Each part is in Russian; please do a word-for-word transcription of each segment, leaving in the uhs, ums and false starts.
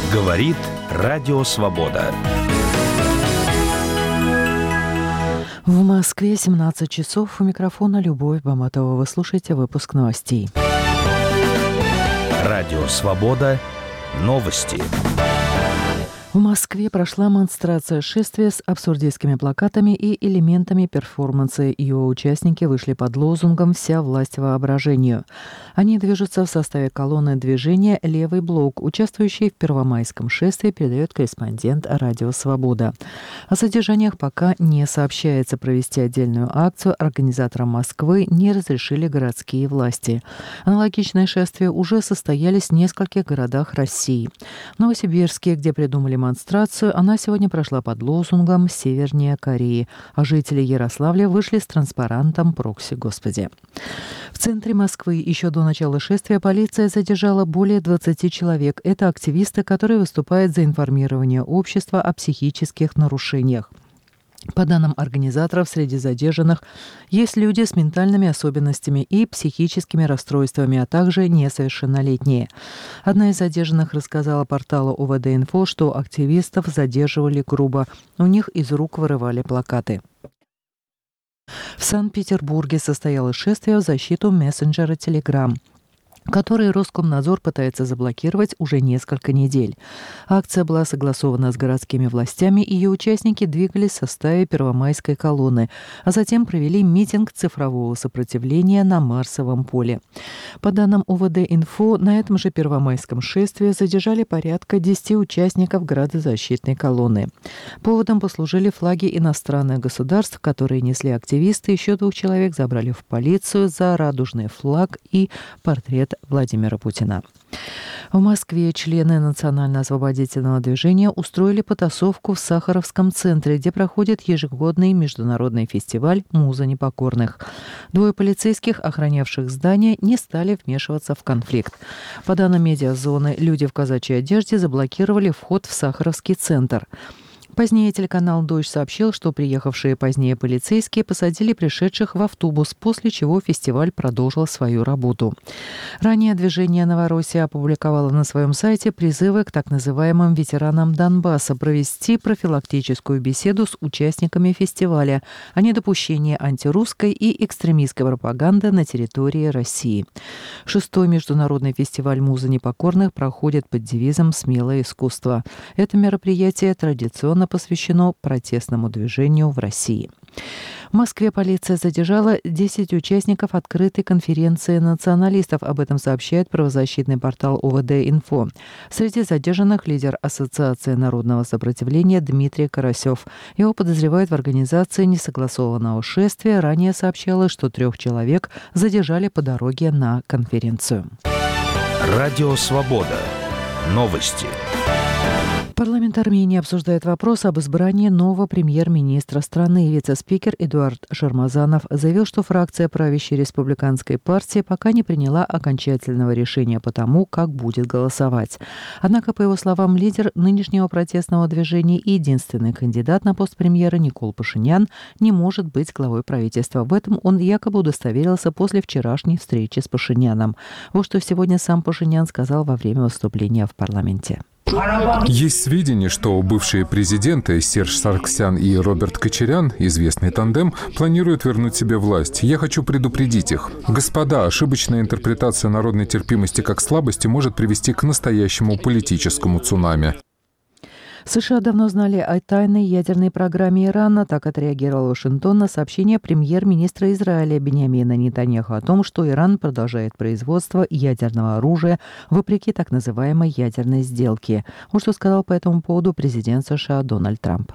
Говорит Радио Свобода. В Москве семнадцать часов. У микрофона Любовь Баматова. Вы слушаете выпуск новостей. Радио Свобода. Новости. В Москве прошла монстрация шествия с абсурдистскими плакатами и элементами перформанса. Ее участники вышли под лозунгом «Вся власть воображению». Они движутся в составе колонны движения «Левый блок», участвующий в Первомайском шествии, передает корреспондент Радио Свобода. О содержаниях пока не сообщается. Провести отдельную акцию организаторам Москвы не разрешили городские власти. Аналогичные шествия уже состоялись в нескольких городах России. В Новосибирске, где придумали демонстрацию, она сегодня прошла под лозунгом «Севернее Кореи», а жители Ярославля вышли с транспарантом «Прокси, Господи». В центре Москвы еще до начала шествия полиция задержала более двадцати человек. Это активисты, которые выступают за информирование общества о психических нарушениях. По данным организаторов, среди задержанных есть люди с ментальными особенностями и психическими расстройствами, а также несовершеннолетние. Одна из задержанных рассказала порталу о вэ дэ инфо, что активистов задерживали грубо. У них из рук вырывали плакаты. В Санкт-Петербурге состоялось шествие в защиту мессенджера Telegram, который Роскомнадзор пытается заблокировать уже несколько недель. Акция была согласована с городскими властями, и ее участники двигались в составе Первомайской колонны, а затем провели митинг цифрового сопротивления на Марсовом поле. По данным о вэ дэ инфо, на этом же Первомайском шествии задержали порядка десяти участников градозащитной колонны. Поводом послужили флаги иностранных государств, которые несли активисты. Еще двух человек забрали в полицию за радужный флаг и портрет Владимира Путина. В Москве члены Национально-освободительного движения устроили потасовку в Сахаровском центре, где проходит ежегодный международный фестиваль «Муза непокорных». Двое полицейских, охранявших здание, не стали вмешиваться в конфликт. По данным медиазоны, люди в казачьей одежде заблокировали вход в Сахаровский центр. Позднее телеканал «Дождь» сообщил, что приехавшие позднее полицейские посадили пришедших в автобус, после чего фестиваль продолжил свою работу. Ранее движение «Новороссия» опубликовало на своем сайте призывы к так называемым ветеранам Донбасса провести профилактическую беседу с участниками фестиваля о недопущении антирусской и экстремистской пропаганды на территории России. Шестой международный фестиваль «Муза непокорных» проходит под девизом «Смелое искусство». Это мероприятие традиционно посвящено протестному движению в России. В Москве полиция задержала десять участников открытой конференции националистов. Об этом сообщает правозащитный портал о вэ дэ инфо. Среди задержанных лидер Ассоциации народного сопротивления Дмитрий Карасев. Его подозревают в организации несогласованного шествия. Ранее сообщалось, что трех человек задержали по дороге на конференцию. Радио Свобода. Новости. Парламент Армении обсуждает вопрос об избрании нового премьер-министра страны. Вице-спикер Эдуард Шармазанов заявил, что фракция правящей республиканской партии пока не приняла окончательного решения по тому, как будет голосовать. Однако, по его словам, лидер нынешнего протестного движения и единственный кандидат на пост премьера Никол Пашинян не может быть главой правительства. В этом он якобы удостоверился после вчерашней встречи с Пашиняном. Вот что сегодня сам Пашинян сказал во время выступления в парламенте. Есть сведения, что бывшие президенты Серж Саргсян и Роберт Кочарян, известный тандем, планируют вернуть себе власть. Я хочу предупредить их. Господа, ошибочная интерпретация народной терпимости как слабости может привести к настоящему политическому цунами. США давно знали о тайной ядерной программе Ирана. Так отреагировал Вашингтон на сообщение премьер-министра Израиля Биньямина Нетаньяху о том, что Иран продолжает производство ядерного оружия вопреки так называемой ядерной сделке. Вот что сказал по этому поводу президент США Дональд Трамп.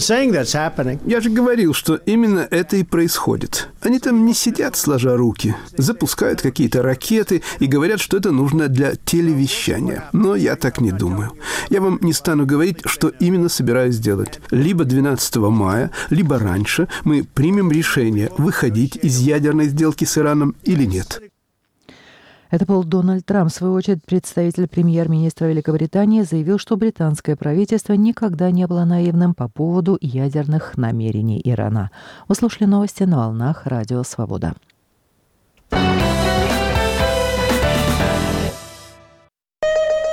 Я же говорил, что именно это и происходит. Они там не сидят сложа руки, запускают какие-то ракеты и говорят, что это нужно для телевещания. Но я так не думаю. Я вам не стану говорить, что именно собираюсь сделать. Либо двенадцатого мая, либо раньше мы примем решение, выходить из ядерной сделки с Ираном или нет. Это был Дональд Трамп. В свою очередь, представитель премьер-министра Великобритании заявил, что британское правительство никогда не было наивным по поводу ядерных намерений Ирана. Вы слушали новости на волнах Радио Свобода.